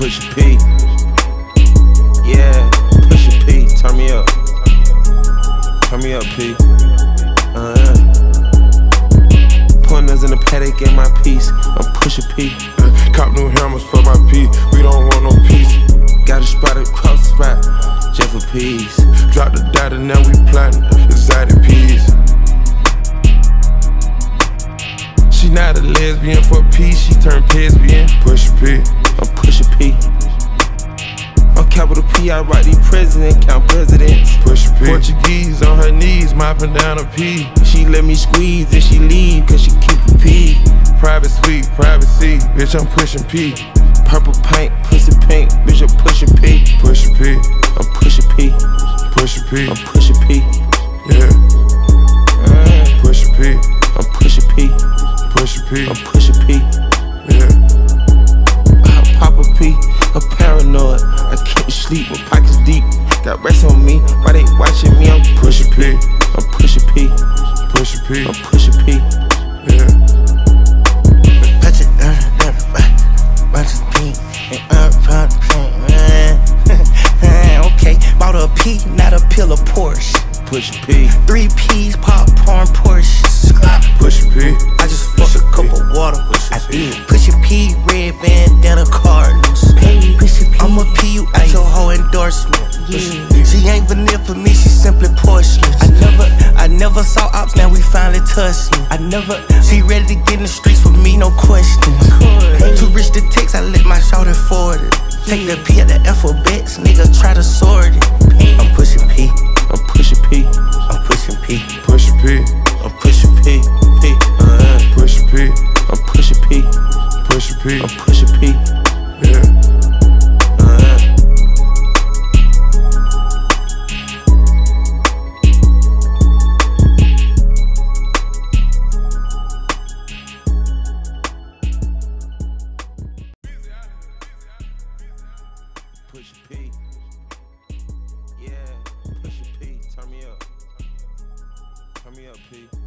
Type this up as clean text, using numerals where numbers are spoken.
Pusha P. Yeah, Pusha P. Turn me up. Turn me up, P. Pointers in the paddock in my piece. I'm Pusha P. Cop new hammers for my P. We don't want no peace. Got a spot across the spot, just for peace. Drop the data, now we plotting exotic peas. She not a lesbian for peace, she turned lesbian. Pusha P. I'm Pusha P. On capital P, I write these presidents, count presidents. Pusha P. Portuguese on her knees, mopping down a P. She let me squeeze and she leave, cause she keep a P. Private suite, privacy, bitch, I'm pushing P. Purple paint, pussy pink, bitch, I'm Pusha P. Pusha P. I'm Pusha P. Pusha P. I'm Pusha P. Yeah. Pusha P. I'm Pusha P. Pusha P. I'm Pusha P. Yeah. I'm Papa P. I'm paranoid. I can't sleep, my pockets deep. Got rest on me, why they watching me? I'm Pusha P. I'm Pusha P. Pusha P. I'm Pusha P. Yeah. Touch it, bunch of pink, and okay, bought a P, not a pill of Porsche. Pusha P. 3 P's, popcorn, Porsche. Pusha P. I just fucked a cup of water. I did. Pusha P, red bandana Cardinals. I'ma P you out your whole endorsement. She ain't vanilla for me, she simply porcelain. I never saw ops, now we finally touched. She ready to get in the streets for me, no question. Too rich to text, I let my shoulder forward it. Take the P at the alphabets, nigga try to sort it. I'm pushing P. I'm Pusha P. I'm pushing P. Pusha P. I'm Pusha P. P. Pusha P. I'm Pusha P. Pusha P. I'm Pusha P. Yeah. Pusha P. Yeah, Pusha P. Turn me up. Turn me up, P.